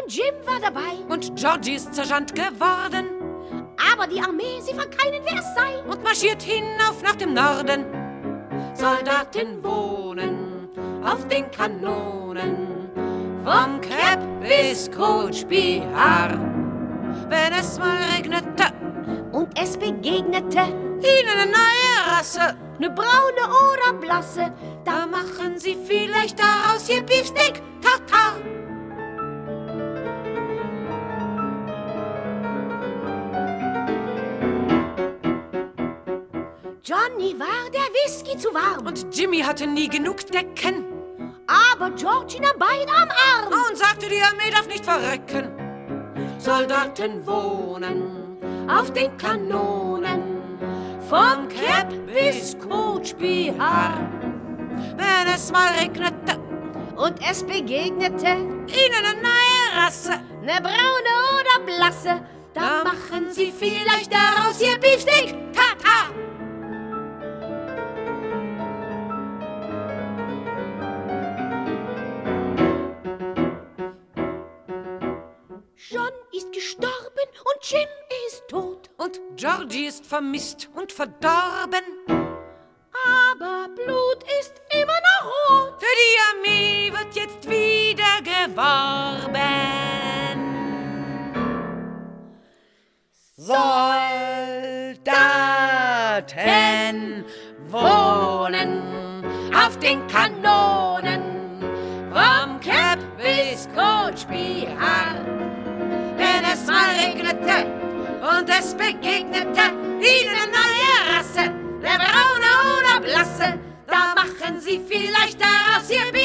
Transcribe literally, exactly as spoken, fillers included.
Und Jim war dabei. Und Georgie ist Sergeant geworden. Aber die Armee, sie fragt keinen, wer es sei. Und marschiert hinauf nach dem Norden. Soldaten wohnen auf den Kanonen, vom Cap bis Coach-Bihar. Wenn es mal regnete und es begegnete ihnen eine neue Rasse, ne braune oder blasse, da machen sie vielleicht daraus ihr Beefsteak Tartar. Johnny war der Whisky zu warm. Und Jimmy hatte nie genug Decken. Aber Georgie nahm beide am Arm. Und sagte, die Armee darf nicht verrecken. Soldaten wohnen auf den Kanonen, vom Cap bis Coach-Bihar. Wenn es mal regnete und es begegnete ihnen eine neue Rasse, ne braune oder blasse, da machen sie vielleicht daraus ihr Beefsteak Tartar. John ist gestorben und Jim ist tot. Und Georgie ist vermisst und verdorben. Aber Blut ist immer noch rot. Für die Armee wird jetzt wieder geworben. Soldaten wohnen auf den Kanonen, vom Cap bis Coach-Bihar. Wenn es mal regnete und es begegnete ihnen eine neue Rasse, der braune oder blasse, da machen sie vielleicht daraus ihr